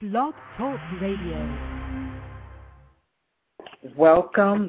Blog Talk Radio. Welcome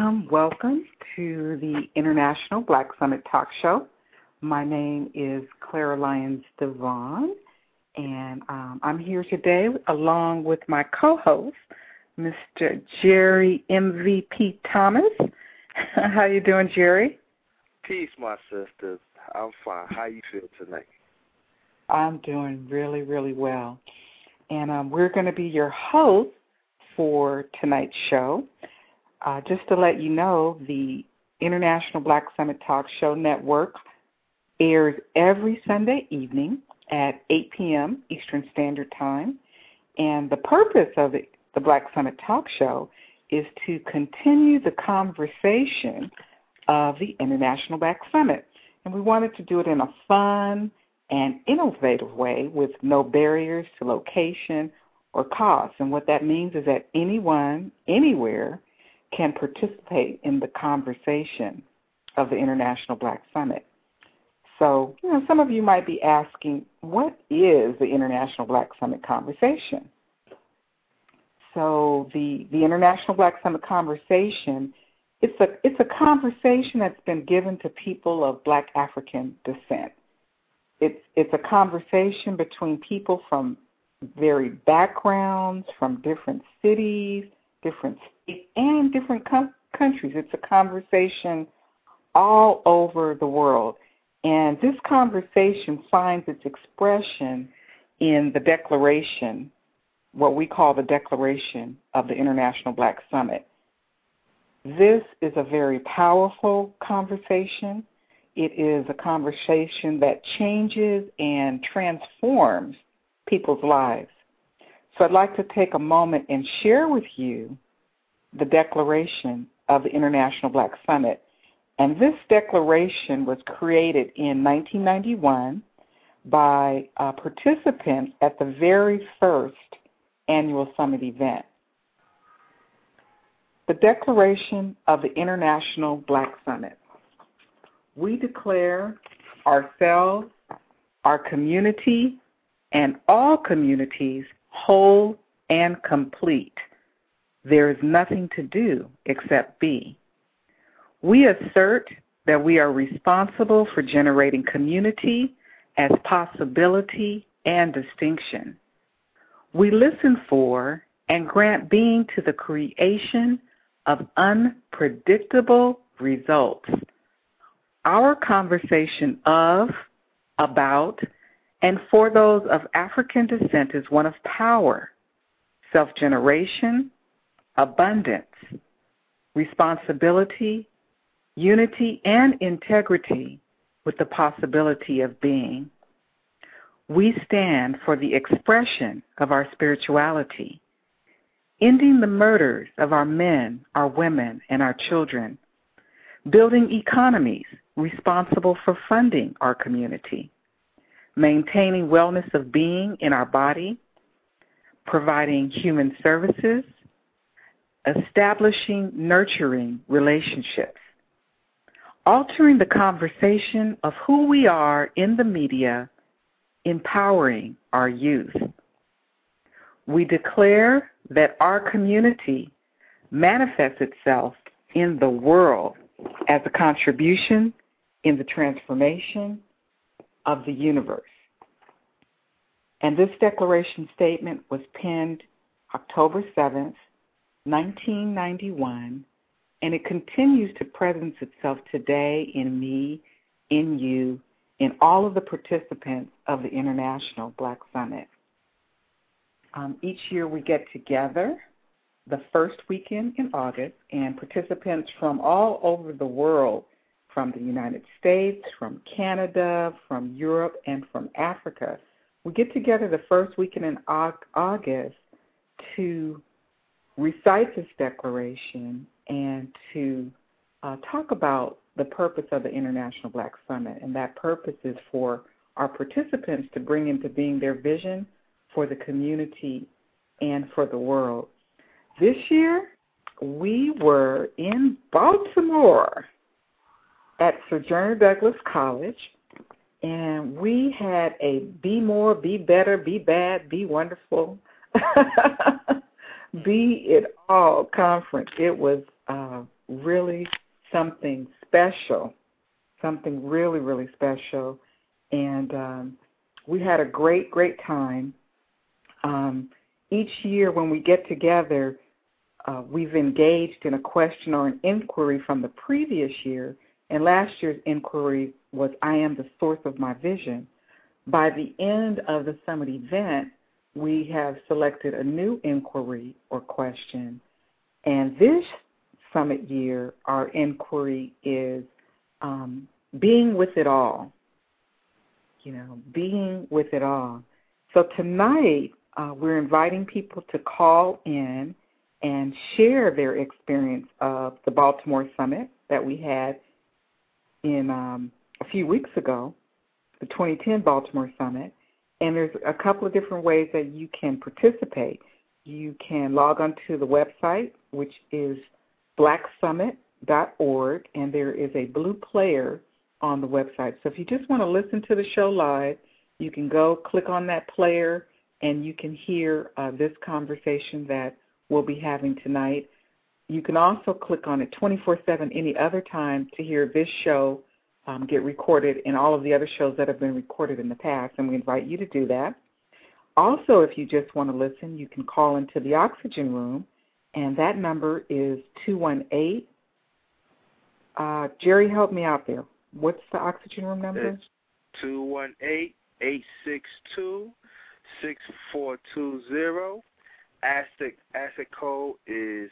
to the International Black Summit Talk Show. My name is Clara Lyons Devon, and I'm here today along with my co-host, Mr. Jerry MVP Thomas. How you doing, Jerry? Peace, my sisters. I'm fine. How you feel tonight? I'm doing really, really well. And we're going to be your host for tonight's show. Just to let you know, the International Black Summit Talk Show Network airs every Sunday evening at 8 p.m. Eastern Standard Time. And the purpose of the Black Summit Talk Show is to continue the conversation of the International Black Summit. And we wanted to do it in a fun and innovative way with no barriers to location or cost. And what that means is that anyone, anywhere, can participate in the conversation of the International Black Summit. So, some of you might be asking, what is the International Black Summit conversation? So the International Black Summit conversation, it's a conversation that's been given to people of Black African descent. It's a conversation between people from varied backgrounds, from different cities, different states, and different countries. It's a conversation all over the world. And this conversation finds its expression in the declaration, what we call the Declaration of the International Black Summit. This is a very powerful conversation. It is a conversation that changes and transforms people's lives. So I'd like to take a moment and share with you the Declaration of the International Black Summit. And this declaration was created in 1991 by participants at the very first annual summit event. The Declaration of the International Black Summit. We declare ourselves, our community, and all communities whole and complete. There is nothing to do except be. We assert that we are responsible for generating community as possibility and distinction. We listen for and grant being to the creation of unpredictable results. Our conversation of, about, and for those of African descent is one of power, self-generation, abundance, responsibility, unity, and integrity with the possibility of being. We stand for the expression of our spirituality, ending the murders of our men, our women, and our children, building economies responsible for funding our community, maintaining wellness of being in our body, providing human services, establishing nurturing relationships, altering the conversation of who we are in the media, empowering our youth. We declare that our community manifests itself in the world as a contribution in the transformation of the universe. And this declaration statement was penned October 7th, 1991, and it continues to presence itself today in me, in you, in all of the participants of the International Black Summit. Each year we get together the first weekend in August, and participants from all over the world, from the United States, from Canada, from Europe, and from Africa, we get together the first weekend in August to recite this declaration and to talk about the purpose of the International Black Summit. And that purpose is for our participants to bring into being their vision for the community and for the world. This year, we were in Baltimore at Sojourner Douglas College, and we had a Be More, Be Better, Be Bad, Be Wonderful Be It All conference. It was really something special, something really, really special. And we had a great, great time. Each year when we get together, we've engaged in a question or an inquiry from the previous year, and last year's inquiry was, I am the source of my vision. By the end of the summit event, we have selected a new inquiry or question, and this summit year, our inquiry is being with it all, being with it all. So tonight, we're inviting people to call in and share their experience of the Baltimore Summit that we had in a few weeks ago, the 2010 Baltimore Summit. And there's a couple of different ways that you can participate. You can log onto the website, which is blacksummit.org, and there is a blue player on the website. So if you just want to listen to the show live, you can go click on that player, and you can hear this conversation that we'll be having tonight. You can also click on it 24/7 any other time to hear this show get recorded and all of the other shows that have been recorded in the past, and we invite you to do that. Also, if you just want to listen, you can call into the Oxygen Room, and that number is 218. Jerry, help me out there. What's the Oxygen Room number? It's 218-862-6420. Asset code is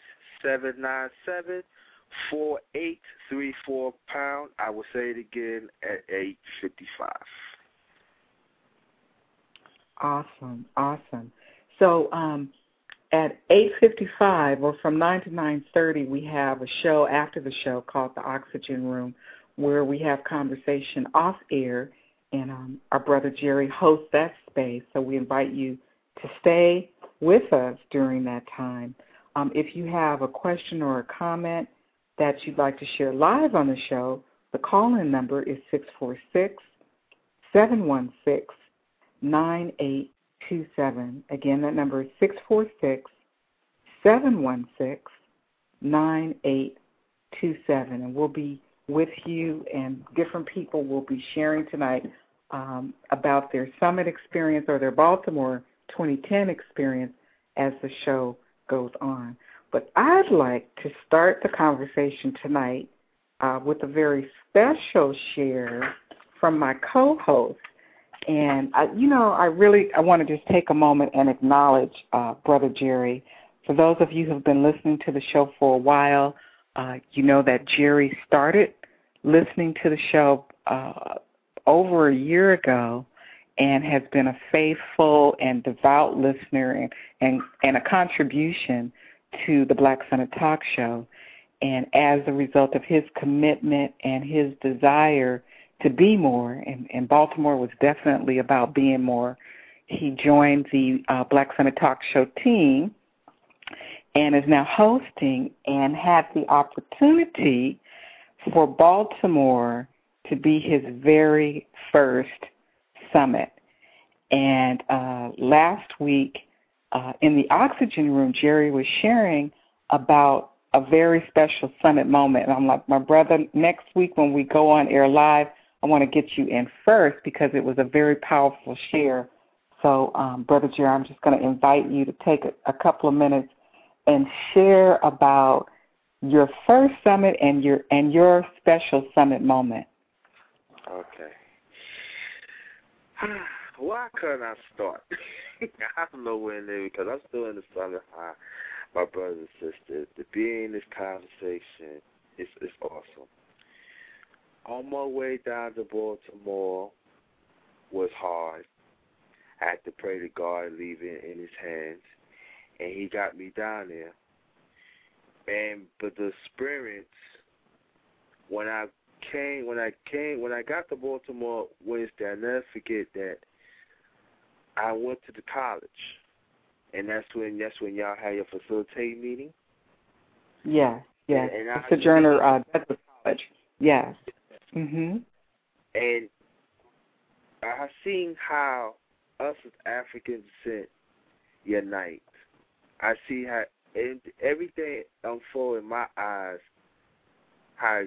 797-4834#. I will say it again at 8:55. Awesome. So at 8:55, or from 9 to 9:30, we have a show after the show called the Oxygen Room, where we have conversation off air, and our brother Jerry hosts that space. So we invite you to stay with us during that time. If you have a question or a comment that you'd like to share live on the show, the call-in number is 646-716-9827. Again, that number is 646-716-9827. And we'll be with you, and different people will be sharing tonight about their summit experience or their Baltimore 2010 experience as the show goes on. But I'd like to start the conversation tonight with a very special share from my co-host. And, I want to just take a moment and acknowledge Brother Jerry. For those of you who have been listening to the show for a while, you know that Jerry started listening to the show over a year ago, and has been a faithful and devout listener and a contribution to the Black Summit Talk Show. And as a result of his commitment and his desire to be more, and Baltimore was definitely about being more, he joined the Black Summit Talk Show team and is now hosting, and had the opportunity for Baltimore to be his very first summit. And last week in the Oxygen Room, Jerry was sharing about a very special summit moment. And I'm like, my brother, next week when we go on air live, I want to get you in first because it was a very powerful share. So, Brother Jerry, I'm just going to invite you to take a couple of minutes and share about your first summit and your special summit moment. Okay. Why couldn't I start? I don't know where in there because I'm still in the summit high, my brothers and sisters. To be in this conversation is awesome. On my way down to Baltimore was hard. I had to pray to God, leave it in his hands, and he got me down there. But the experience when I got to Baltimore Wednesday, I'll never forget that I went to the college, and that's when y'all had your facilitating meeting. Yes. And Sojourner Bedford College. Yes. Mhm. And I seen how us as African descent your night. I see how everything unfold in my eyes. How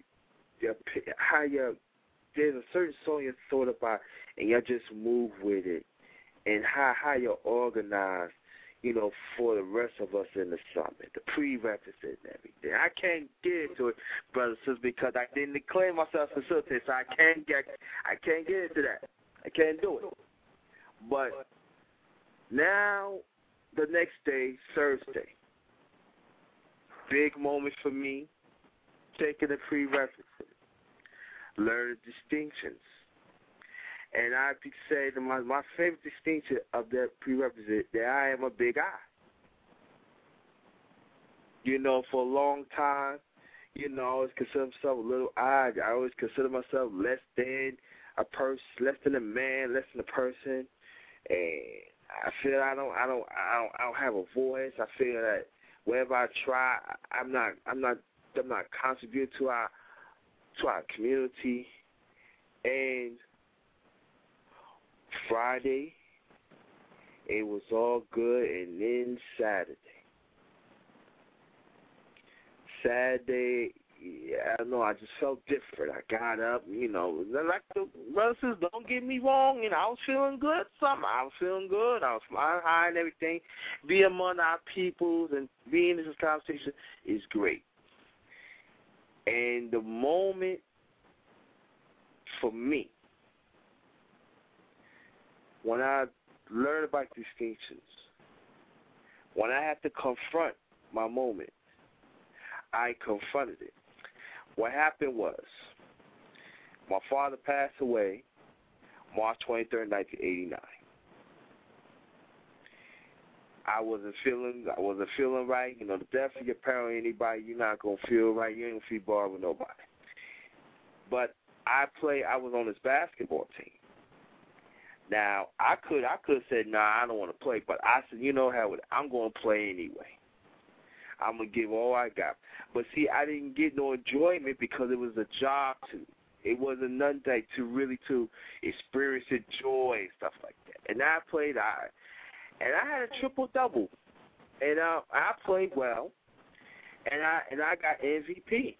there's a certain song you thought about and you just move with it, and how you're organized, for the rest of us in the summit, the prerequisites and everything. I can't get into it, brothers and sisters, because I didn't declare myself a facilitator, so I can't get into that. I can't do it. But now, the next day, Thursday, big moment for me, taking the prerequisites, learn the distinctions. And I could say that my favorite distinction of that prerequisite, that I am a big I. For a long time, I always consider myself a little I. I always consider myself less than a person, less than a man, less than a person. And I feel I don't have a voice. I feel that wherever I try, I'm not contributing to our community. And Friday, it was all good, and then Saturday, I don't know, I just felt different. I got up, like the brothers, don't get me wrong, I was feeling good. I was feeling good. I was flying high and everything. Be among our peoples and being in this conversation is great. And the moment for me, when I learned about distinctions, when I had to confront my moment, I confronted it. What happened was, my father passed away March 23rd, 1989. I wasn't feeling right. The death of your parent, anybody, you're not going to feel right. You ain't going to feel bored with nobody. But I was on this basketball team. Now, I could have said, nah, I don't want to play, but I said, I'm going to play anyway. I'm going to give all I got. But see, I didn't get no enjoyment because it was a job to. It wasn't nothing to experience the joy and stuff like that. And I played and I had a triple-double. And I played well, and I got MVP.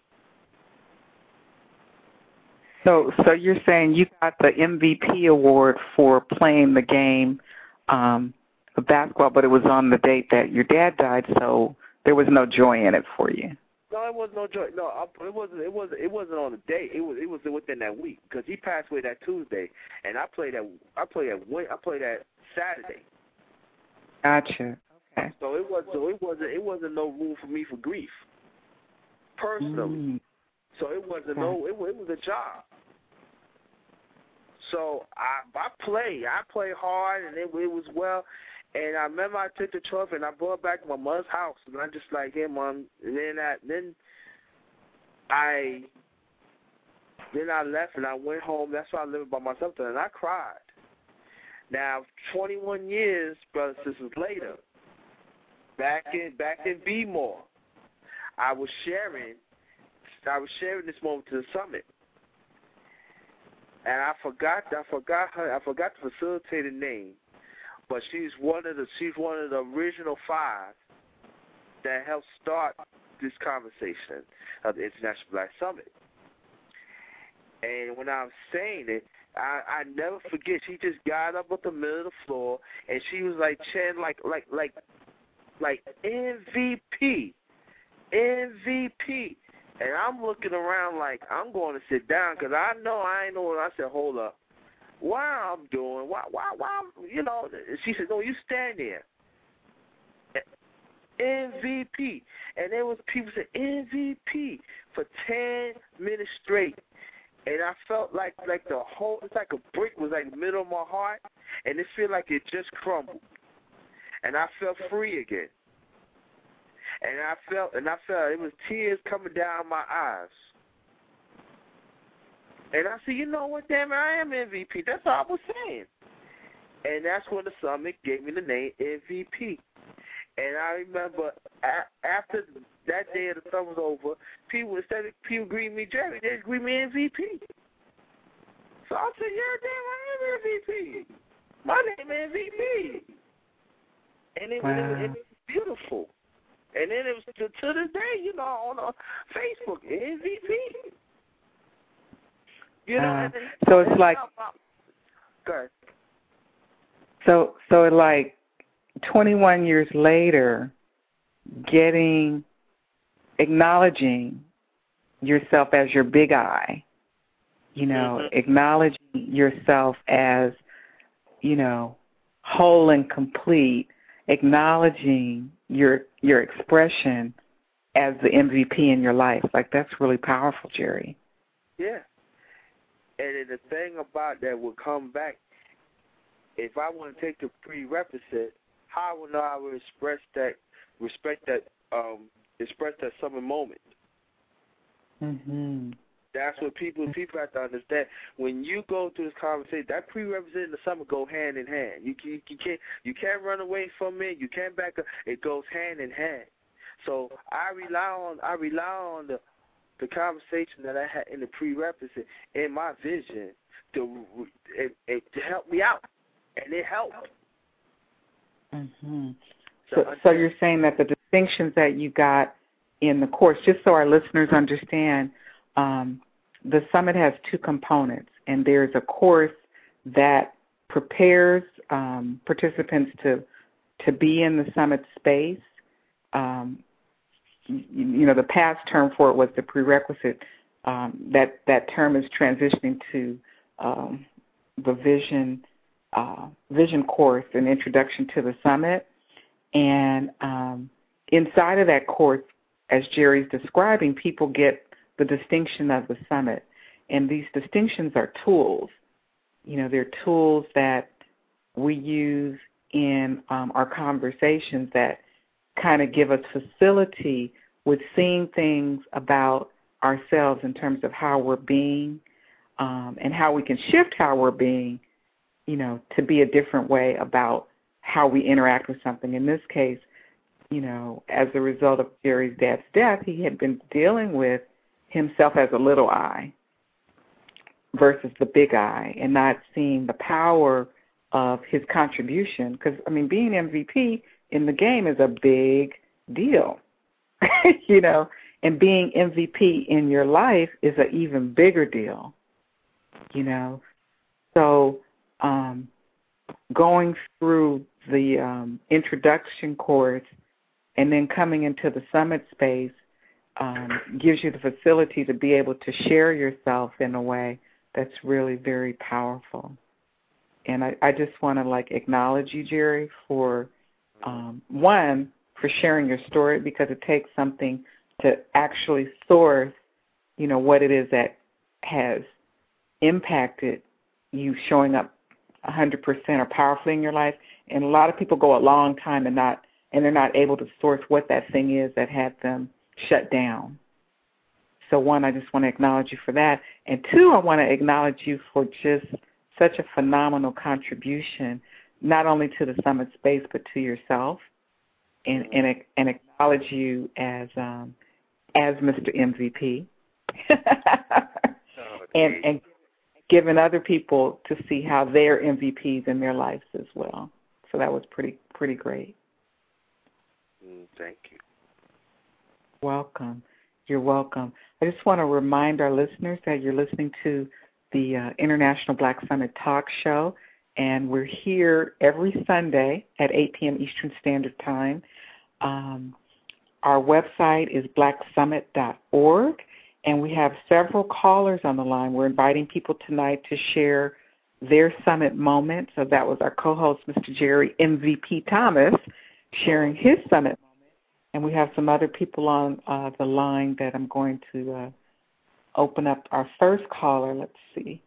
So you're saying you got the MVP award for playing the game of basketball, but it was on the date that your dad died, so there was no joy in it for you. No, it was no joy. No, it wasn't on the day. It was within that week because he passed away that Tuesday, and I played that Saturday. Gotcha. Okay. So it wasn't no room for me for grief, personally. So it wasn't it was a job. So I play hard, and it was well. And I remember I took the trophy and I brought it back to my mother's house, and I just like, hey, Mom. And then I left and I went home. That's why I lived by myself then, and I cried. Now, 21 years, brothers and sisters later, back in B-More, I was sharing this moment to the summit, and I forgot her. I forgot the facilitator name, but she's one of the original 5 that helped start this conversation of the International Black Summit. And when I was saying it, I never forget. She just got up at the middle of the floor and she was like chanting like MVP. And I'm looking around like I'm going to sit down because I know I ain't know what I said. Hold up, why I'm doing? Why? She said, no, you stand there. MVP, and there was people saying MVP for 10 minutes straight. And I felt like the whole, it's like a brick was like in the middle of my heart, and it felt like it just crumbled. And I felt free again. And I felt it was tears coming down my eyes. And I said, you know what, damn it, I am MVP. That's all I was saying. And that's when the summit gave me the name MVP. And I remember after that day of the summer was over, people greeting me Jerry, they greet me MVP. So I said, yeah, damn, I am MVP. My name is MVP. And it Wow. was beautiful. And then it was to this day, you know, on Facebook, MVP. You know, and so it's like, go ahead. so like 21 years later, acknowledging yourself as your big I, you know, acknowledging yourself as, you know, whole and complete, acknowledging your expression as the MVP in your life. Like, that's really powerful, Jerry. Yeah. And then the thing about that will come back, if I want to take the prerequisite, how will I will express that, express that summer moment? Mm-hmm. That's what people have to understand. When you go through this conversation, that prerequisite and the summer go hand in hand. You can't run away from it. You can't back up. It goes hand in hand. So I rely on the conversation that I had in the prerequisite in my vision to help me out, and it helped. Mm-hmm. So you're saying that the distinctions that you got in the course, just so our listeners understand, the summit has two components, and there's a course that prepares participants to be in the summit space. You know, the past term for it was the prerequisite. That term is transitioning to the vision course, an introduction to the summit. And inside of that course, as Jerry's describing, people get the distinction of the summit. And these distinctions are tools. You know, they're tools that we use in our conversations that kind of give us facility with seeing things about ourselves in terms of how we're being, and how we can shift how we're being, you know, to be a different way about how we interact with something. In this case, you know, as a result of Jerry's dad's death, he had been dealing with himself as a little I versus the big I, and not seeing the power of his contribution. Because, I mean, being MVP in the game is a big deal, you know, and being MVP in your life is an even bigger deal, you know. So going through the introduction course and then coming into the summit space gives you the facility to be able to share yourself in a way that's really very powerful. And I just want to, like, acknowledge you, Jerry, for, one, for sharing your story, because it takes something to actually source, you know, what it is that has impacted you showing up 100% or powerfully in your life. And a lot of people go a long time and they're not able to source what that thing is that had them shut down. So one, I just want to acknowledge you for that. And two, I want to acknowledge you for just such a phenomenal contribution, not only to the summit space, but to yourself, and acknowledge you as Mr. MVP, and giving other people to see how they're MVPs in their lives as well. So that was pretty great. Thank you. Welcome. You're welcome. I just want to remind our listeners that you're listening to the International Black Summit Talk Show, and we're here every Sunday at 8 p.m. Eastern Standard Time. Our website is blacksummit.org, and we have several callers on the line. We're inviting people tonight to share their summit moment. So that was our co-host, Mr. Jerry MVP Thomas, sharing his summit moment. And we have some other people on the line that I'm going to open up. Our first caller, let's see,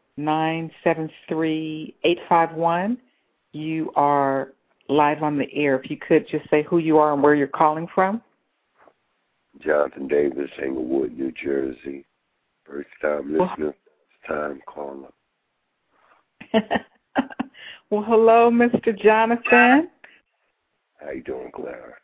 973-851. You are live on the air. If you could just say who you are and where you're calling from. Jonathan Davis, Englewood, New Jersey. First time listener, first time caller. Well, hello, Mr. Jonathan. How you doing, Clara?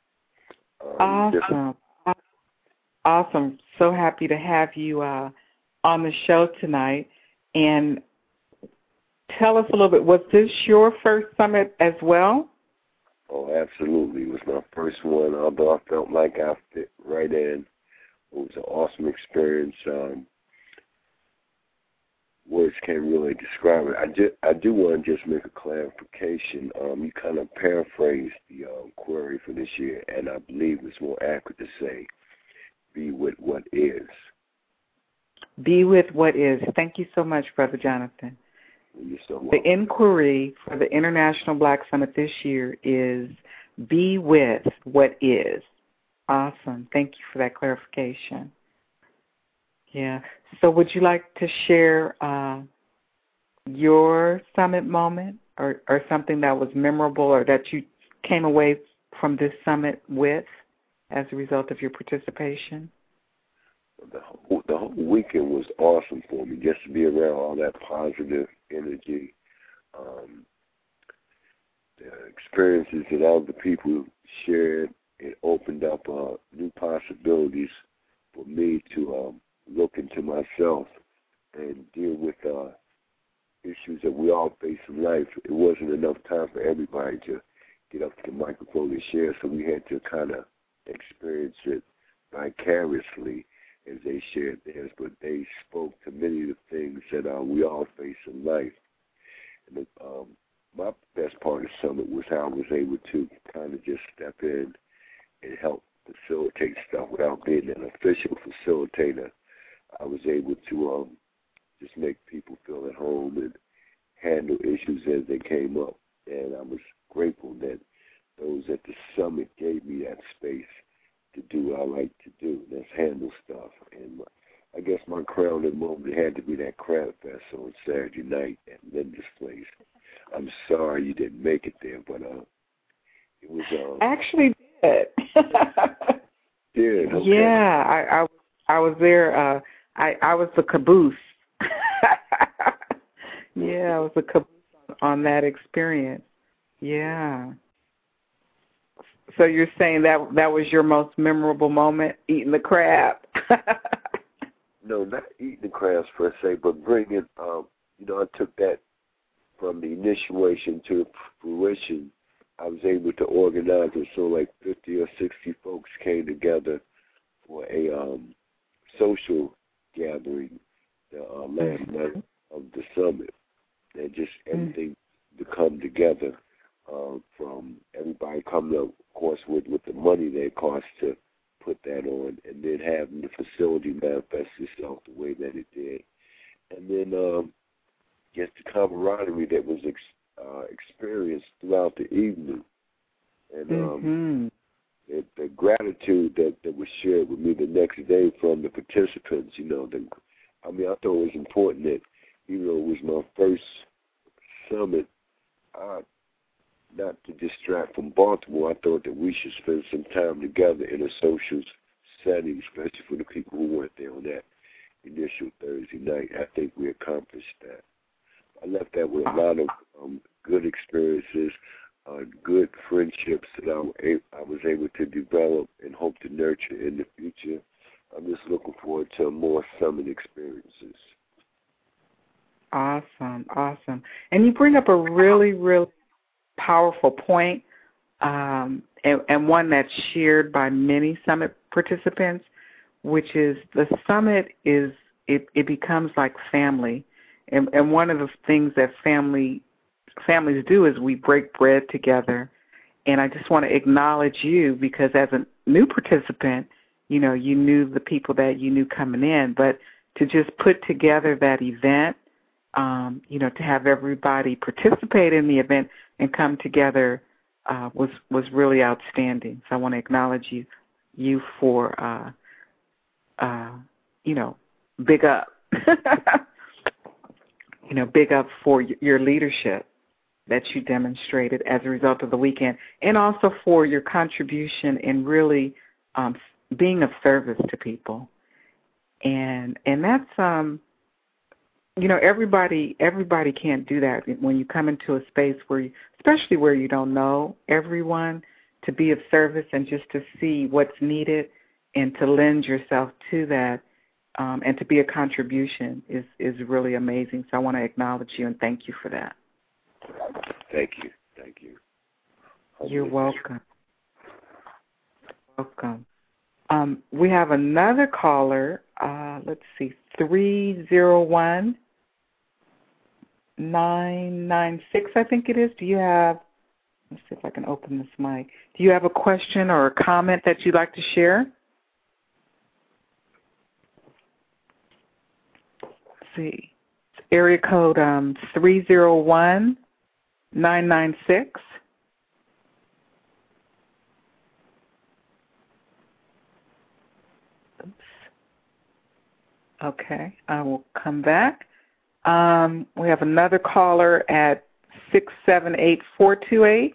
Awesome. So happy to have you on the show tonight. And tell us a little bit, was this your first summit as well? Oh, absolutely. It was my first one, although I felt like I fit right in. It was an awesome experience. Words can't really describe it. I do want to just make a clarification. You kind of paraphrased the query for this year, and I believe it's more accurate to say, be with what is. Be with what is. Thank you so much, Brother Jonathan. You're so welcome. The inquiry for the International Black Summit this year is be with what is. Awesome. Thank you for that clarification. Yeah. So would you like to share your summit moment or something that was memorable or that you came away from this summit with as a result of your participation? The whole weekend was awesome for me, just to be around all that positive energy, the experiences that other people shared. It opened up new possibilities for me to look into myself and deal with issues that we all face in life. It wasn't enough time for everybody to get up to the microphone and share, so we had to kind of experience it vicariously as they shared theirs, but they spoke to many of the things that we all face in life. And my best part of the summit was how I was able to kind of just step in and help facilitate stuff without being an official facilitator. I was able to just make people feel at home and handle issues as they came up. And I was grateful that those at the summit gave me that space to do what I like to do, that's handle stuff. And I guess my crowning moment had to be that Crab Fest on Saturday night at Linda's place. I'm sorry you didn't make it there, but it was... Actually did. Did? Okay. Yeah, I was there. I was the caboose. Yeah, I was the caboose on that experience. Yeah. So you're saying that was your most memorable moment, eating the crab? No, not eating the crabs per se, but bringing, I took that from the initiation to fruition. I was able to organize it so like 50 or 60 folks came together for a social gathering the last night of the summit. And just everything to come together from everybody coming up, of course, with the money that it costs to put that on, and then having the facility manifest itself the way that it did. And then just the camaraderie that was experienced throughout the evening. And the gratitude that was shared with me the next day from the participants, I thought it was important that, even though it was my first summit, not to distract from Baltimore, I thought that we should spend some time together in a social setting, especially for the people who weren't there on that initial Thursday night. I think we accomplished that. I left that with a lot of good experiences, good friendships that I was able to develop and hope to nurture in the future. I'm just looking forward to more summit experiences. Awesome. And you bring up a really, really powerful point, and one that's shared by many summit participants, which is the summit it becomes like family. And one of the things that families do is we break bread together. And I just want to acknowledge you because as a new participant, you knew the people that you knew coming in, but to just put together that event, to have everybody participate in the event and come together was really outstanding. So I want to acknowledge you for, big up. Big up for your leadership that you demonstrated as a result of the weekend, and also for your contribution in really being of service to people. And that's everybody can't do that when you come into a space especially where you don't know everyone, to be of service and just to see what's needed and to lend yourself to that and to be a contribution is really amazing. So I want to acknowledge you and thank you for that. Thank you. You're welcome. Welcome. We have another caller. Let's see, 301-996, I think it is. Do you have, let's see if I can open this mic. Do you have a question or a comment that you'd like to share? Let's see. It's area code 301-996. Okay, I will come back. We have another caller at 678-428.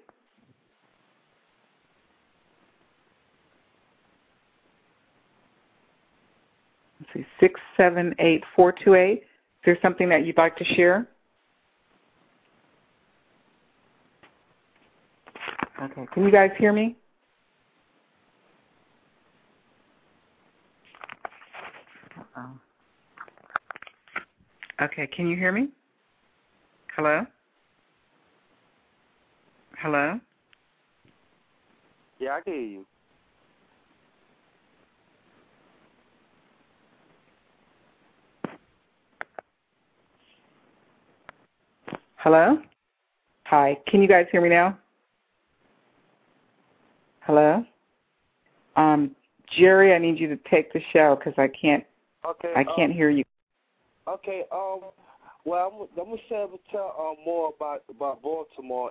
Let's see, 678-428. Is there something that you'd like to share? Okay, can you guys hear me? Uh-oh. Okay, can you hear me? Hello? Hello? Yeah, I can hear you. Hello? Hi, can you guys hear me now? Hello? Jerry, I need you to take the show because I can't hear you. Okay, well, I'm gonna tell more about Baltimore.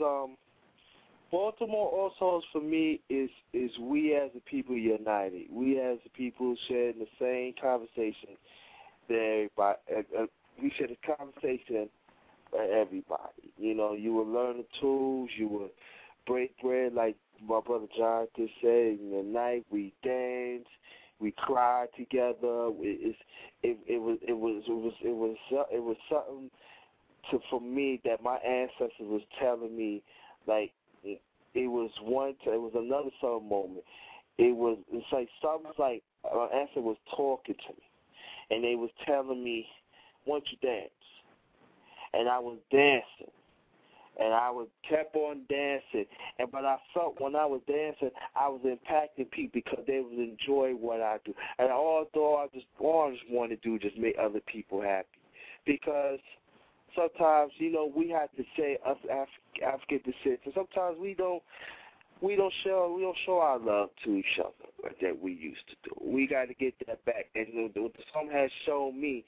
Baltimore also for me is we as a people united. We as a people sharing the same conversation that everybody. We share the conversation for everybody. You know, you will learn the tools. You will break bread like my brother John just said. In the night we dance. We cried together. It was something for me that my ancestors was telling me, like it was another summer moment. It's like something like my ancestor was talking to me, and they was telling me, "Why don't you dance?" And I was dancing. And I kept on dancing, but I felt when I was dancing, I was impacting people because they would enjoy what I do. And although I just want to do just make other people happy, because sometimes we have to say us African descent, and sometimes we don't show our love to each other like that we used to do. We got to get that back. And the song has shown me.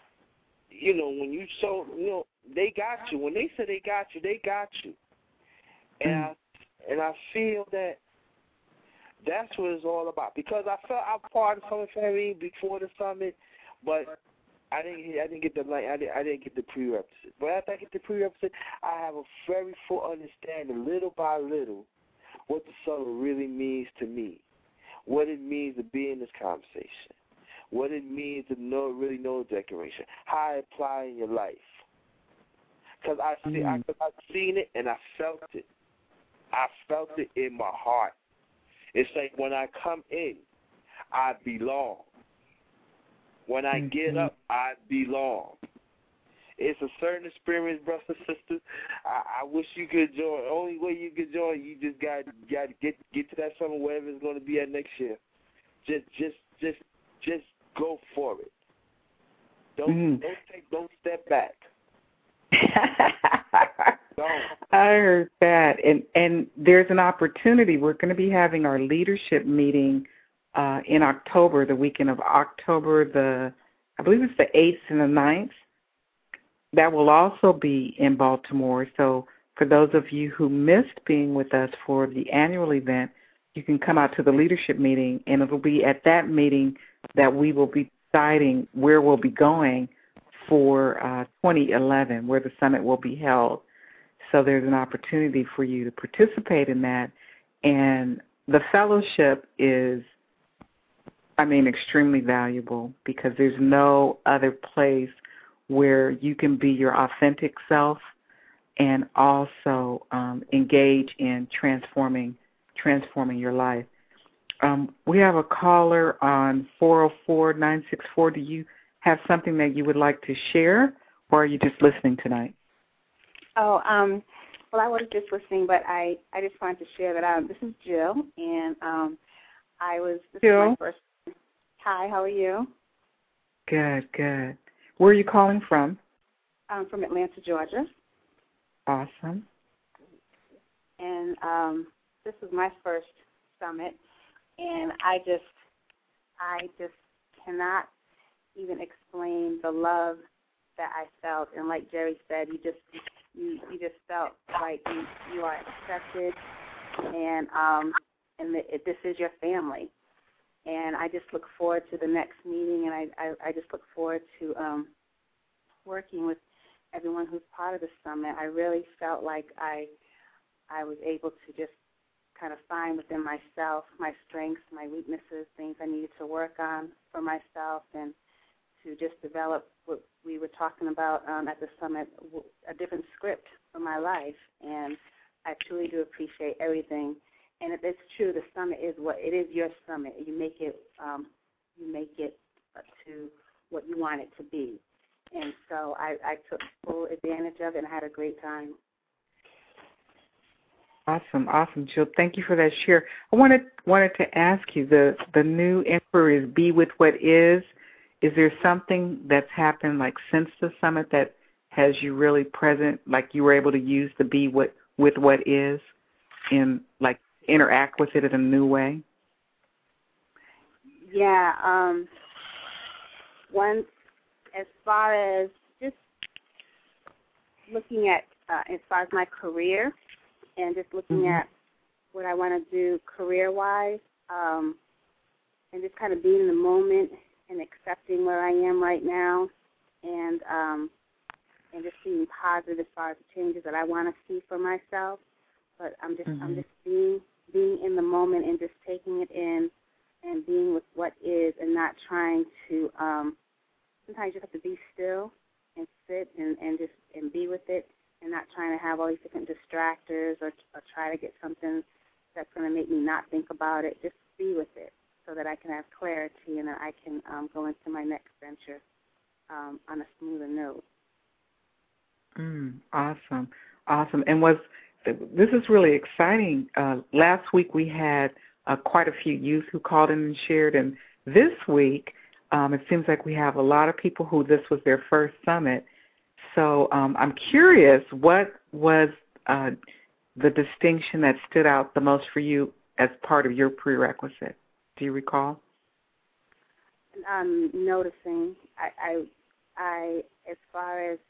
When you show, they got you. When they say they got you, they got you. And I feel that that's what it's all about. Because I felt I'm part of Summit Family before the summit, but I didn't get the prerequisite. But after I get the prerequisite, I have a very full understanding, little by little, what the summit really means to me, what it means to be in this conversation. What it means to really know the declaration, how it applies in your life. Because I've seen it and I felt it. I felt it in my heart. It's like when I come in, I belong. When I get up, I belong. It's a certain experience, brothers and sisters. I wish you could join. The only way you could join, you just got to get to that summer, wherever it's going to be at next year. Just go for it. Don't step back. Don't. I heard that, and there's an opportunity. We're going to be having our leadership meeting in October, the weekend of October I believe it's the 8th and the 9th. That will also be in Baltimore. So for those of you who missed being with us for the annual event, you can come out to the leadership meeting, and it will be at that meeting that we will be deciding where we'll be going for 2011, where the summit will be held. So there's an opportunity for you to participate in that. And the fellowship is, extremely valuable because there's no other place where you can be your authentic self and also engage in transforming your life. We have a caller on 404-964. Do you have something that you would like to share, or are you just listening tonight? Well, I was just listening, but I just wanted to share that this is Jill, and this Jill? is my first. Hi, how are you? Good, good. Where are you calling from? I'm from Atlanta, Georgia. Awesome. And this is my first summit, and I just cannot even explain the love that I felt. And like Jerry said, you just felt like you are accepted, and this is your family. And I just look forward to the next meeting, and I just look forward to working with everyone who's part of the summit. I really felt like I was able to just kind of find within myself my strengths, my weaknesses, things I needed to work on for myself, and to just develop what we were talking about at the summit, a different script for my life. And I truly do appreciate everything. And it's true, the summit is it is your summit. You make it to what you want it to be. And so I took full advantage of it and had a great time. Awesome, Jill. Thank you for that share. I wanted to ask you, the new inquiry is Be With What Is. Is there something that's happened like since the summit that has you really present, like you were able to use the Be With What Is and like interact with it in a new way? Yeah. One, as far as just looking at as far as my career and just looking at what I want to do career-wise, and just kind of being in the moment and accepting where I am right now, and just being positive as far as the changes that I want to see for myself. But I'm just being in the moment and just taking it in and being with what is, and not trying to. Sometimes you have to be still and sit and be with it, and not trying to have all these different distractors or try to get something that's going to make me not think about it. Just be with it so that I can have clarity and that I can go into my next venture on a smoother note. Awesome. And this is really exciting. Last week we had quite a few youth who called in and shared, and this week it seems like we have a lot of people who this was their first summit. So I'm curious, what was the distinction that stood out the most for you as part of your prerequisite? Do you recall? Noticing. I as far as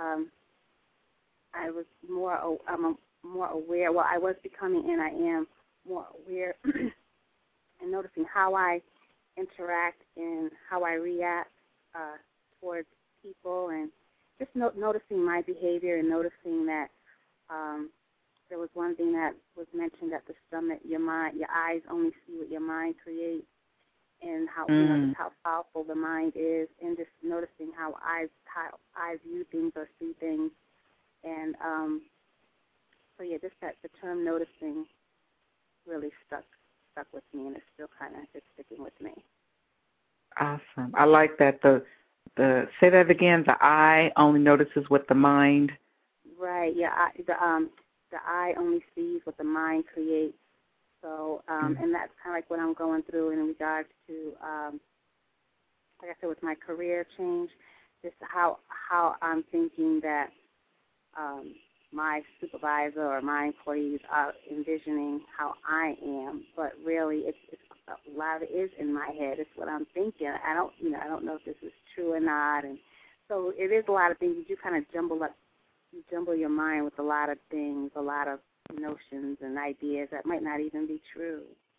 I was I'm more aware. Well, I was becoming, and I am more aware, and noticing how I interact and how I react towards people, and just noticing my behavior, and noticing that there was one thing that was mentioned at the summit: your eyes only see what your mind creates, and how just how powerful the mind is, and just noticing how I view things or see things, and so yeah, just that the term noticing really stuck with me, and it's still kind of just sticking with me. Awesome. I like that. The say that again. The eye only notices what the mind. Right. Yeah. The eye only sees what the mind creates. So, and that's kind of like what I'm going through in regards to, like I said, with my career change, just how I'm thinking that my supervisor or my employees are envisioning how I am, but really it's a lot of it is in my head. It's what I'm thinking. I don't know if this is true or not, and so it is a lot of things. You do kind of jumble your mind with a lot of things, a lot of notions and ideas that might not even be true.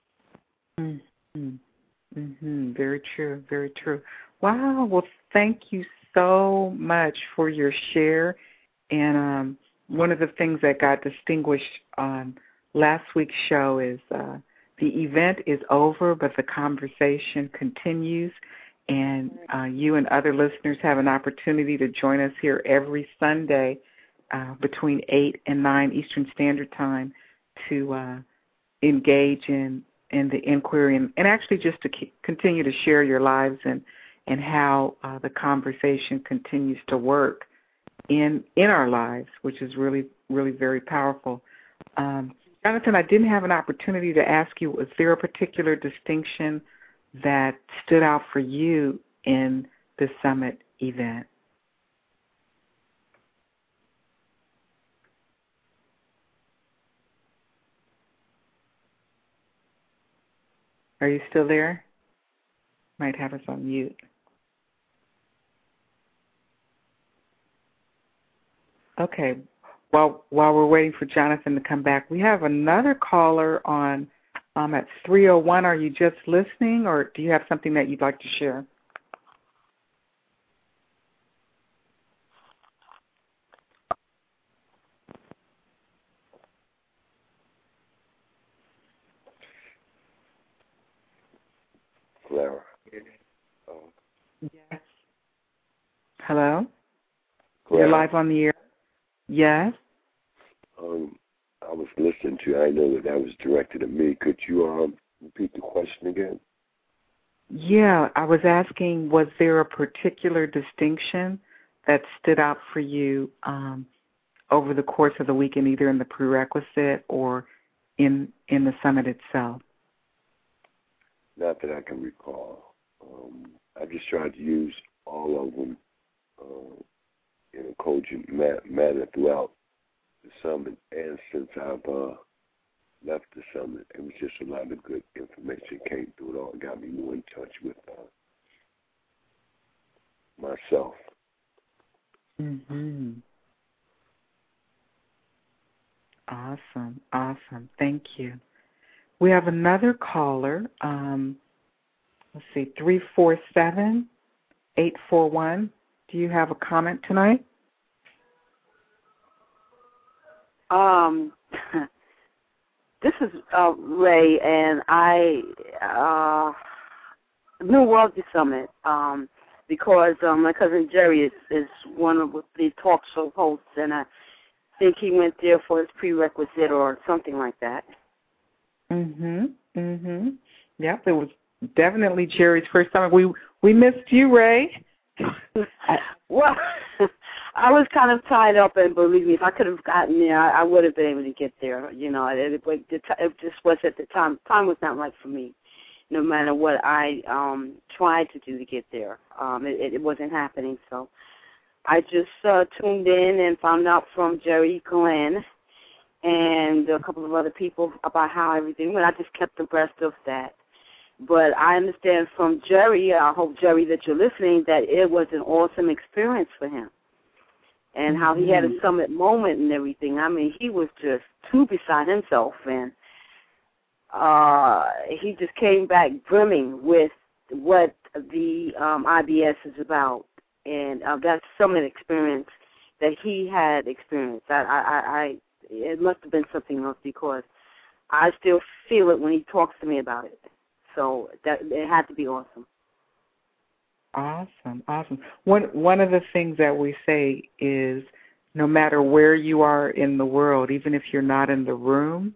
Very true, very true. Wow. Well, thank you so much for your share. And one of the things that got distinguished on last week's show is the event is over, but the conversation continues. And you and other listeners have an opportunity to join us here every Sunday between 8 and 9 Eastern Standard Time to engage in the inquiry and actually just to continue to share your lives and how the conversation continues to work in our lives, which is really, really very powerful. Jonathan, I didn't have an opportunity to ask you, was there a particular distinction that stood out for you in the summit event? Are you still there? Might have us on mute. Okay. While we're waiting for Jonathan to come back, we have another caller on at 301. Are you just listening, or do you have something that you'd like to share? Clara. Yes. Hello? Clara. You're live on the air? Yes. I was listening to you. I know that was directed at me. Could you repeat the question again? Yeah, I was asking, was there a particular distinction that stood out for you over the course of the weekend, either in the prerequisite or in the summit itself? Not that I can recall. I just tried to use all of them in a cogent manner throughout the summit, and since I've left the summit, it was just a lot of good information came through it all. It got me more in touch with myself. Mm-hmm. Awesome. Thank you. We have another caller. Let's see, 347-841. Do you have a comment tonight? This is Ray, and I New World Summit because my cousin Jerry is one of the talk show hosts, and I think he went there for his prerequisite or something like that. Yep, it was definitely Jerry's first summit. We missed you, Ray. Well, I was kind of tied up, and believe me, if I could have gotten there, I would have been able to get there. You know, it just was at the time. Time was not right for me. No matter what I tried to do to get there, it wasn't happening. So I just tuned in and found out from Jerry Glenn and a couple of other people about how everything went. I just kept abreast of that. But I understand from Jerry, I hope, Jerry, that you're listening, that it was an awesome experience for him. And how he had a summit moment and everything. I mean, he was just too beside himself. And he just came back brimming with what the IBS is about. And that summit experience that he had experienced. It must have been something else, because I still feel it when he talks to me about it. So it had to be awesome. Awesome. One of the things that we say is, no matter where you are in the world, even if you're not in the room,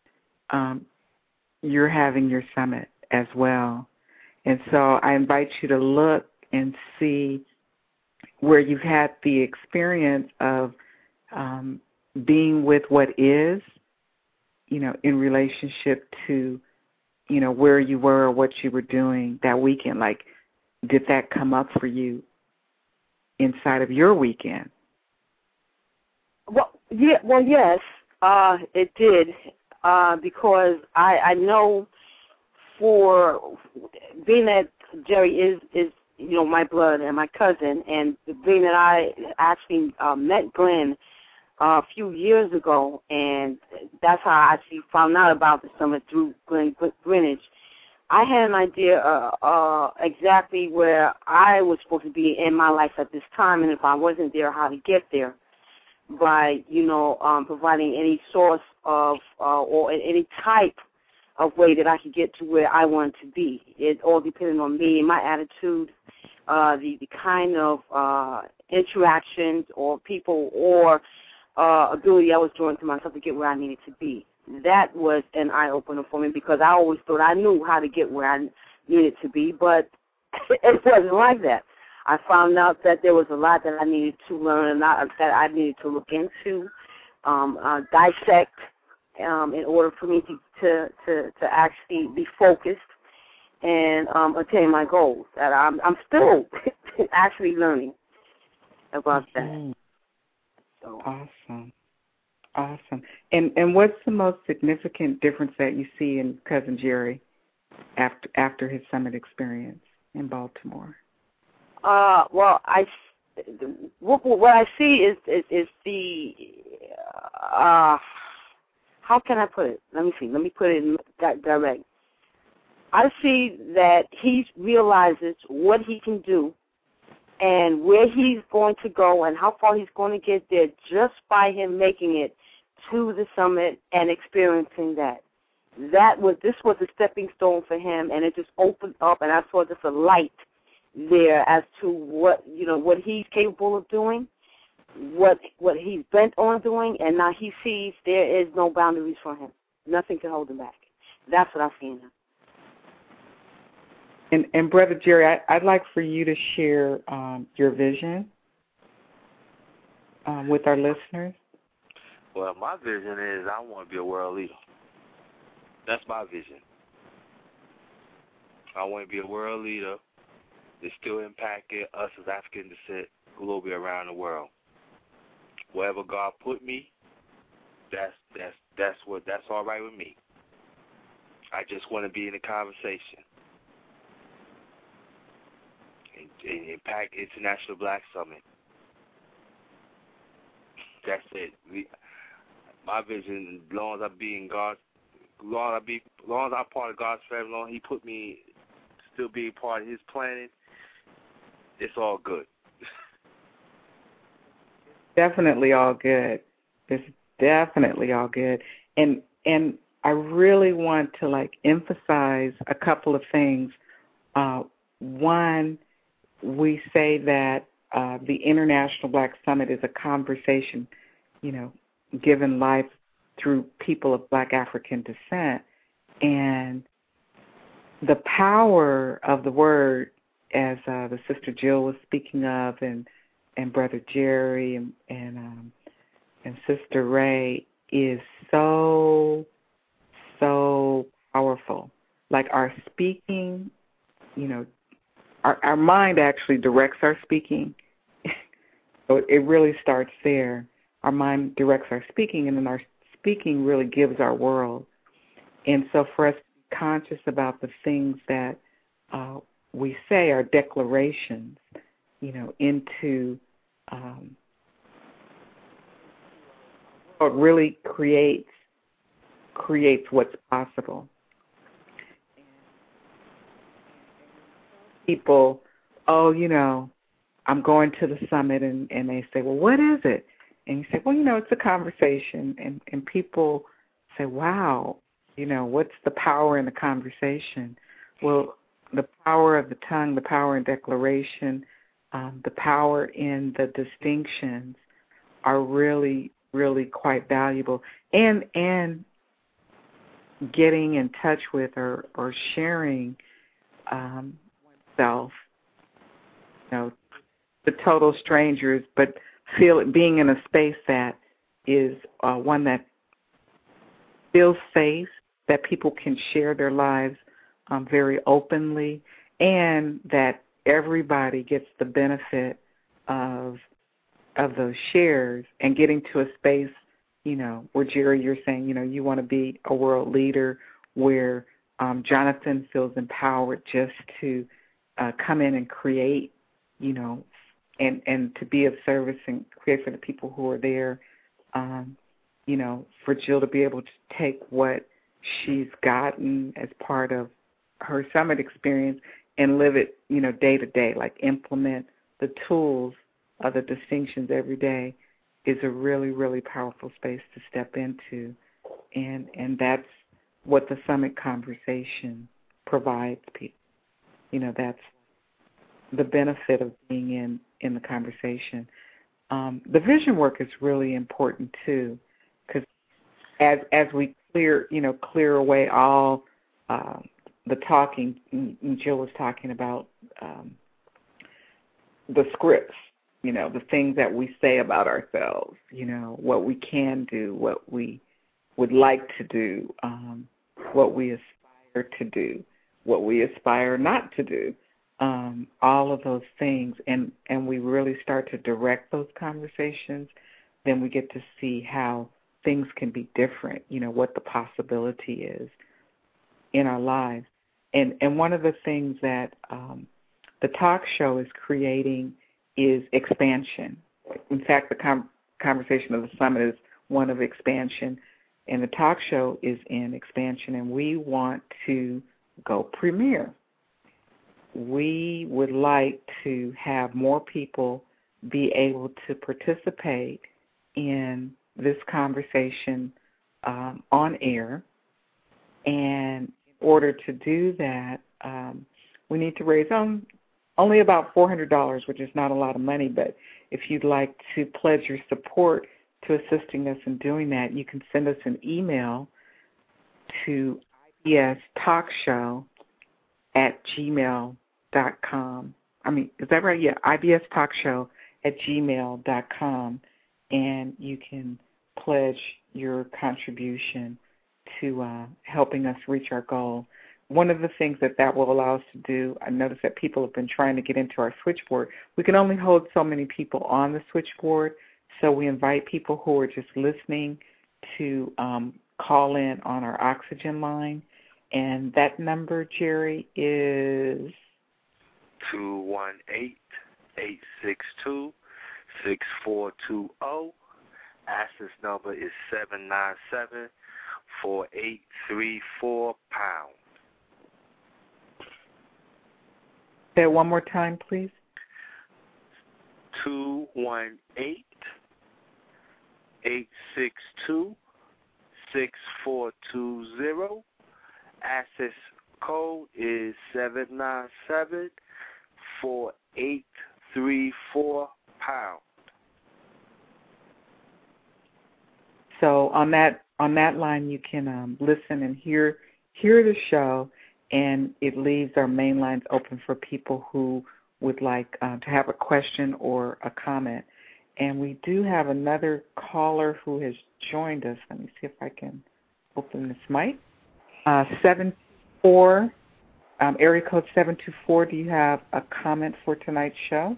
you're having your summit as well. And so I invite you to look and see where you've had the experience of being with what is, you know, in relationship to, you know, where you were or what you were doing that weekend. Like, did that come up for you inside of your weekend? Well, yes, it did, because I know, for being that Jerry is you know, my blood and my cousin, and being that I actually met Glenn a few years ago, and that's how I actually found out about the summit through Glenn Greenwich. I had an idea exactly where I was supposed to be in my life at this time, and if I wasn't there, how to get there by, you know, providing any source of or any type of way that I could get to where I wanted to be. It all depended on me and my attitude, the kind of interactions or people or ability I was drawing to myself to get where I needed to be. That was an eye-opener for me, because I always thought I knew how to get where I needed to be, but it wasn't like that. I found out that there was a lot that I needed to learn and that I needed to look into, dissect, in order for me to actually be focused and attain my goals. That I'm still actually learning about that. So. Awesome. And what's the most significant difference that you see in Cousin Jerry after his summit experience in Baltimore? Well, what I see is the how can I put it? Let me put it in that direct. I see that he realizes what he can do and where he's going to go and how far he's going to get there just by him making it to the summit and experiencing that. This was a stepping stone for him, and it just opened up, and I saw just a light there as to what he's capable of doing, what he's bent on doing, and now he sees there is no boundaries for him. Nothing can hold him back. That's what I see in him. And Brother Jerry, I'd like for you to share your vision with our listeners. Well, my vision is I want to be a world leader. That's my vision. I want to be a world leader that still impacting us as African descent globally around the world. Wherever God put me, that's all right with me. I just want to be in the conversation and impact International Black Summit. That's it. My vision, as long as I be in God, as long as I'm part of God's family, as long as He put me still being part of His planning, it's all good. Definitely all good. It's definitely all good. And I really want to emphasize a couple of things. One, we say that the International Black Summit is a conversation, given life through people of Black African descent. And the power of the word, as the Sister Jill was speaking of, and Brother Jerry and Sister Ray, is so powerful. Like our speaking, our mind actually directs our speaking. So it really starts there. Our mind directs our speaking, and then our speaking really gives our world. And so for us to be conscious about the things that we say, our declarations, into what really creates what's possible. People, I'm going to the summit, and they say, well, what is it? And you say, well, it's a conversation. And people say, wow, what's the power in the conversation? Well, the power of the tongue, the power in declaration, the power in the distinctions are really, really quite valuable. And getting in touch with or sharing oneself, the total strangers, but being in a space that is one that feels safe, that people can share their lives very openly, and that everybody gets the benefit of those shares, and getting to a space, where Jerry, you're saying, you want to be a world leader, where Jonathan feels empowered just to come in and create, and to be of service and create for the people who are there, for Jill to be able to take what she's gotten as part of her summit experience and live it, day to day, implement the tools of the distinctions every day, is a really, really powerful space to step into. And that's what the summit conversation provides people. That's the benefit of being in the conversation. The vision work is really important too, because as we clear away all the talking, Jill was talking about the scripts, the things that we say about ourselves, what we can do, what we would like to do, what we aspire to do, what we aspire not to do, all of those things, and we really start to direct those conversations, then we get to see how things can be different, what the possibility is in our lives. And one of the things that the talk show is creating is expansion. In fact, the conversation of the summit is one of expansion, and the talk show is in expansion, and we want to go premier. We would like to have more people be able to participate in this conversation on air, and in order to do that, we need to raise only about $400, which is not a lot of money, but if you'd like to pledge your support to assisting us in doing that, you can send us an email to ibstalkshow@gmail.com. Is that right? Yeah, ibstalkshow@gmail.com, and you can pledge your contribution to helping us reach our goal. One of the things that will allow us to do, I noticed that people have been trying to get into our switchboard. We can only hold so many people on the switchboard, so we invite people who are just listening to call in on our oxygen line. And that number, Jerry, is 218-862-6420. Access number is 797-4834#. Say it one more time, please. 218-862-6420. Access code is 797-4834#. So on that line, you can listen and hear the show, and it leaves our main lines open for people who would like to have a question or a comment. And we do have another caller who has joined us. Let me see if I can open this mic. 724, area code 724. Do you have a comment for tonight's show?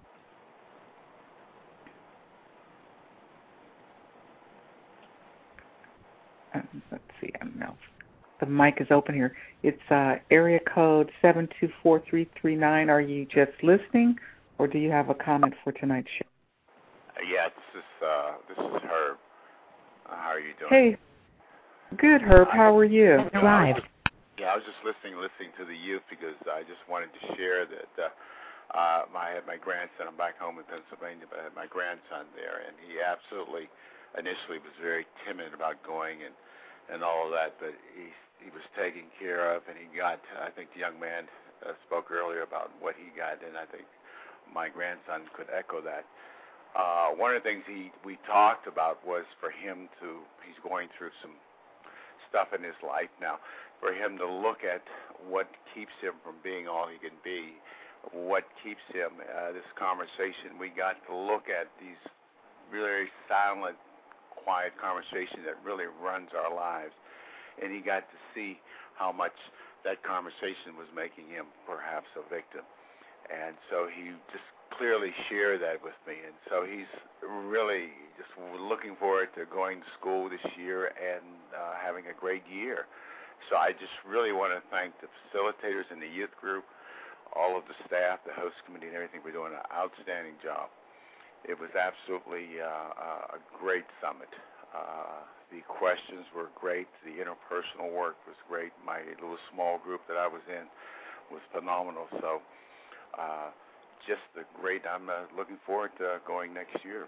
Let's see. I don't know. The mic is open here. It's area code 724-339. Are you just listening, or do you have a comment for tonight's show? Yeah, this is Herb. How are you doing? Hey, good, Herb. How are you? Live. I was just listening to the youth because I just wanted to share that I had my grandson. I'm back home in Pennsylvania, but I had my grandson there, and he absolutely initially was very timid about going and all of that, but he was taken care of, and he got, I think the young man spoke earlier about what he got, and I think my grandson could echo that. One of the things we talked about was for him he's going through some stuff in his life now, for him to look at what keeps him from being all he can be, what keeps him, this conversation, we got to look at these really silent, quiet conversation that really runs our lives, and he got to see how much that conversation was making him perhaps a victim. And so he just clearly shared that with me, and so he's really just looking forward to going to school this year and having a great year. So I just really want to thank the facilitators in the youth group, all of the staff, the host committee, and everything for doing an outstanding job. It was absolutely a great summit. The questions were great. The interpersonal work was great. My little small group that I was in was phenomenal. So just great. I'm looking forward to going next year.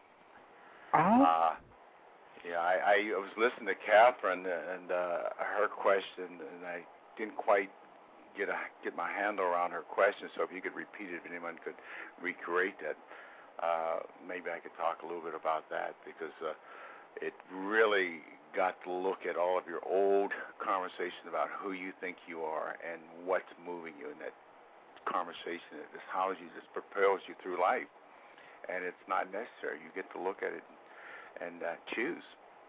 Yeah, I was listening to Catherine and her question, and I didn't quite get my handle around her question. So if you could repeat it, if anyone could recreate that, maybe I could talk a little bit about that, because it really got to look at all of your old conversation about who you think you are and what's moving you, and that conversation, this technology just propels you through life, and it's not necessary. You get to look at it and choose.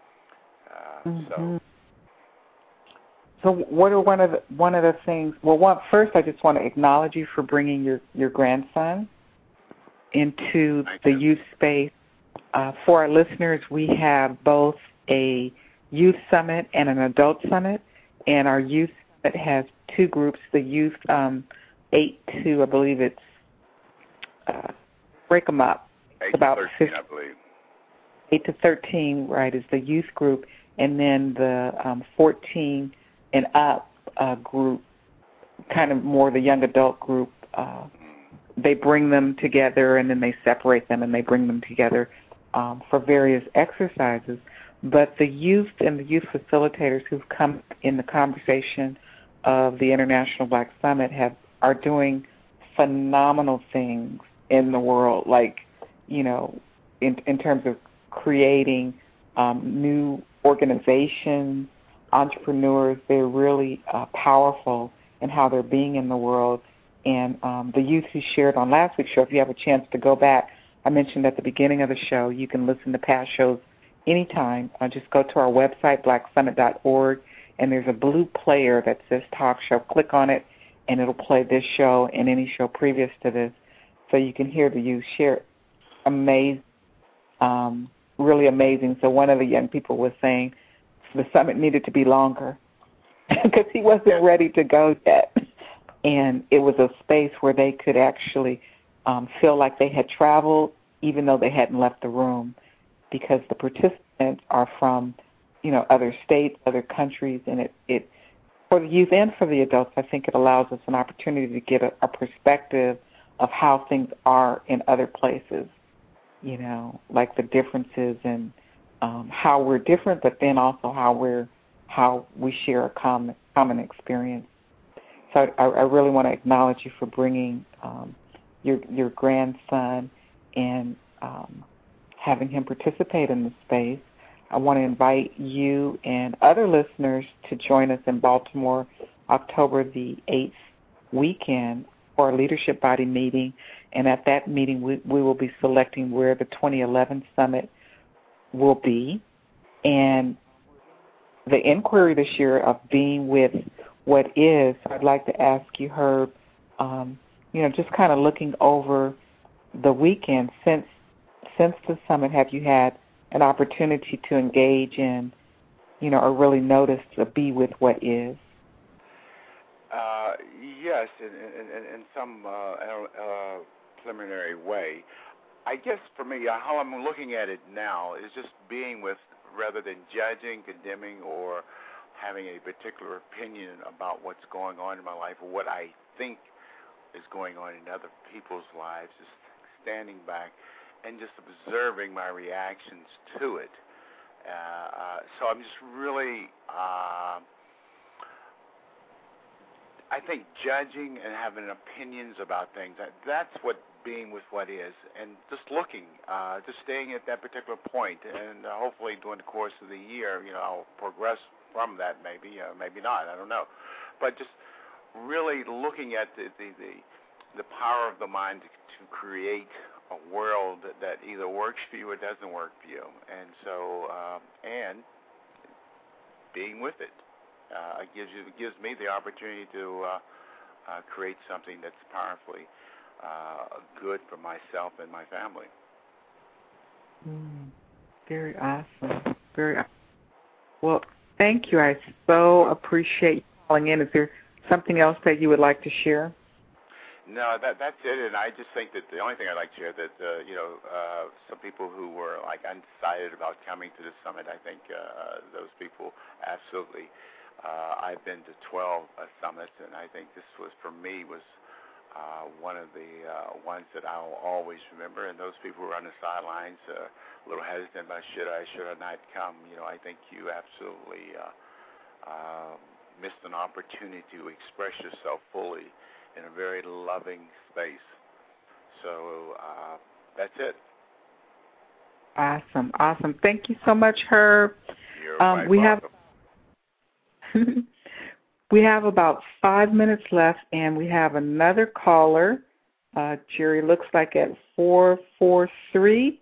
So what are one of the things? Well, first I just want to acknowledge you for bringing your grandson into the youth space. For our listeners, we have both a youth summit and an adult summit, and our youth summit has two groups. The youth 8 to, I believe it's break them up. 8 to 13, I believe. 8 to 13, right, is the youth group, and then the 14 and up group, kind of more the young adult group. They bring them together, and then they separate them, and they bring them together for various exercises. But the youth and the youth facilitators who've come in the conversation of the International Black Summit are doing phenomenal things in the world, like, you know, in terms of creating new organizations, entrepreneurs. They're really powerful in how they're being in the world. And the youth who shared on last week's show, if you have a chance to go back, I mentioned at the beginning of the show, you can listen to past shows anytime. Just go to our website, blacksummit.org, and there's a blue player that says Talk Show. Click on it, and it'll play this show and any show previous to this, so you can hear the youth share. Amazing, really amazing. So one of the young people was saying the summit needed to be longer because he wasn't ready to go yet. And it was a space where they could actually feel like they had traveled even though they hadn't left the room, because the participants are from, you know, other states, other countries, and it for the youth and for the adults, I think it allows us an opportunity to get a perspective of how things are in other places, you know, like the differences and how we're different, but then also how we share a common experience. So I really want to acknowledge you for bringing your grandson and having him participate in the space. I want to invite you and other listeners to join us in Baltimore October the 8th weekend for a leadership body meeting. And at that meeting, we will be selecting where the 2011 summit will be. And the inquiry this year of being with what is, I'd like to ask you, Herb, you know, just kind of looking over the weekend since the summit, have you had an opportunity to engage in, you know, or really notice the be with what is? Yes, in some preliminary way. I guess for me, how I'm looking at it now is just being with, rather than judging, condemning, or having a particular opinion about what's going on in my life or what I think is going on in other people's lives, just standing back and just observing my reactions to it. So I'm just really, I think, judging and having opinions about things. That's what being with what is, and just looking, just staying at that particular point, and hopefully during the course of the year, you know, I'll progress from that, maybe not, I don't know. But just really looking at the power of the mind to create a world that either works for you or doesn't work for you. And so, and being with it gives me the opportunity to create something that's powerfully good for myself and my family. Very awesome. Very awesome. Well, thank you. I so appreciate you calling in. Is there something else that you would like to share? No, that's it. And I just think that the only thing I'd like to share that, some people who were like undecided about coming to the summit, I think those people absolutely. I've been to 12 summits, and I think this was, for me, was one of the ones that I'll always remember. And those people who were on the sidelines, a little hesitant about should I not come. You know, I think you absolutely missed an opportunity to express yourself fully in a very loving space. So that's it. Awesome. Thank you so much, Herb. You're welcome. We have about 5 minutes left, and we have another caller. Jerry looks like at 443.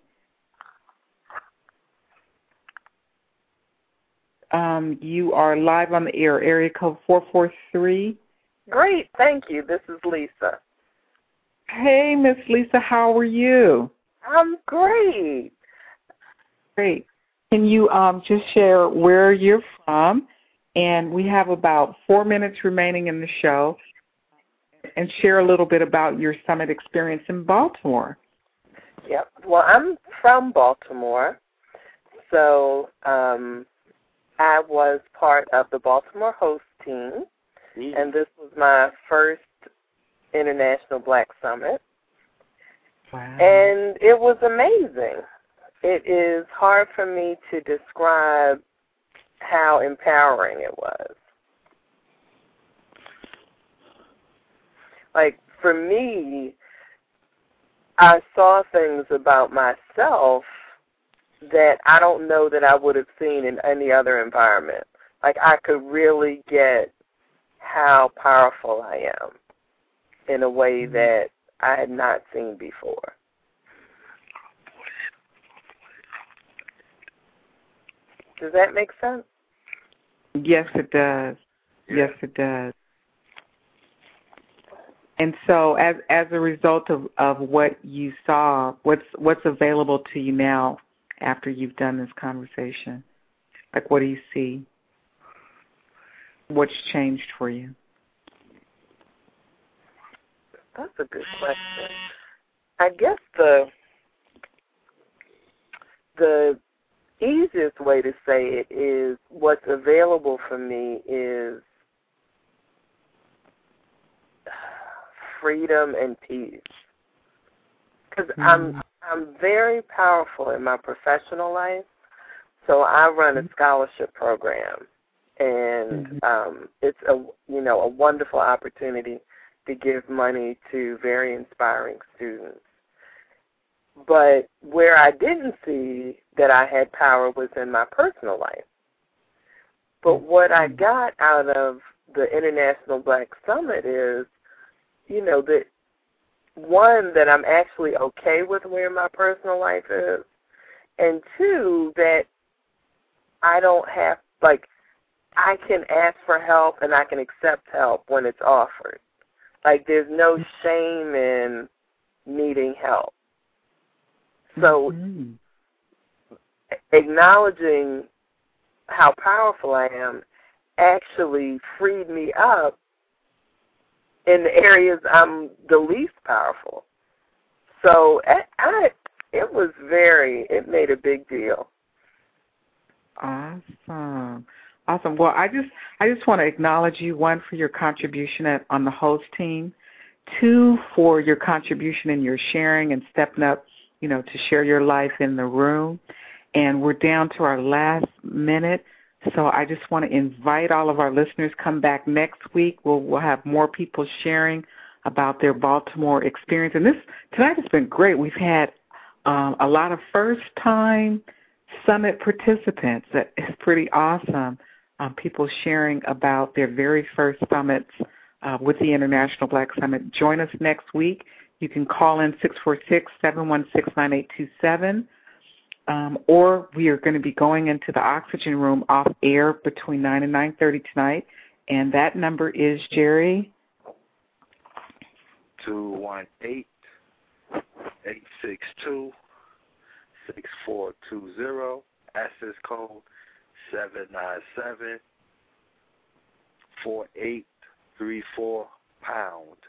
You are live on the air, area code 443. Great, thank you. This is Lisa. Hey, Miss Lisa, how are you? I'm great. Great. Can you just share where you're from? And we have about 4 minutes remaining in the show. And share a little bit about your summit experience in Baltimore. Yep. Well, I'm from Baltimore, so I was part of the Baltimore host team, and this was my first International Black Summit. Wow. And it was amazing. It is hard for me to describe how empowering it was. Like, for me, I saw things about myself that I don't know that I would have seen in any other environment. Like, I could really get how powerful I am in a way that I had not seen before. Does that make sense? Yes, it does. Yes, it does. And so, as a result of what you saw, what's available to you now after you've done this conversation? Like, what do you see? What's changed for you? That's a good question. I guess the easiest way to say it is what's available for me is freedom and peace. Because I'm very powerful in my professional life, so I run a scholarship program, and it's a wonderful opportunity to give money to very inspiring students. But where I didn't see that I had power was in my personal life. But what I got out of the International Black Summit is, that one, that I'm actually okay with where my personal life is, and two, that I don't have, I can ask for help and I can accept help when it's offered. Like, there's no shame in needing help. So acknowledging how powerful I am actually freed me up in the areas I'm the least powerful. So it made a big deal. Awesome. Well, I just want to acknowledge you, one, for your contribution on the host team, two, for your contribution in your sharing and stepping up, to share your life in the room. And we're down to our last minute, so I just want to invite all of our listeners, come back next week. We'll have more people sharing about their Baltimore experience. And tonight has been great. We've had a lot of first-time summit participants. That is pretty awesome. People sharing about their very first summits with the International Black Summit. Join us next week. You can call in 646-716-9827. Or we are going to be going into the Oxygen Room off air between 9 and 9:30 tonight. And that number is, Jerry? 218-862-6420. Access code 797-4834#.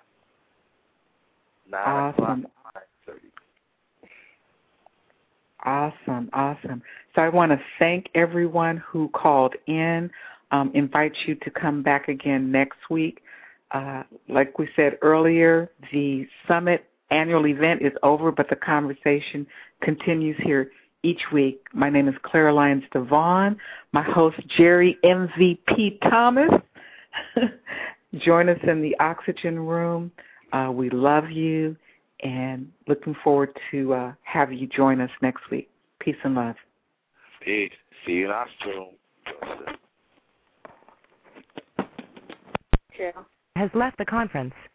9 o'clock, 9:30. Awesome. So I want to thank everyone who called in, invite you to come back again next week. Like we said earlier, the summit annual event is over, but the conversation continues here each week. My name is Clara Lyons Devon. My host, Jerry MVP Thomas. Join us in the Oxygen Room. We love you, and looking forward to have you join us next week. Peace and love. Peace. See you in Oxygen Room. you. Has left the conference.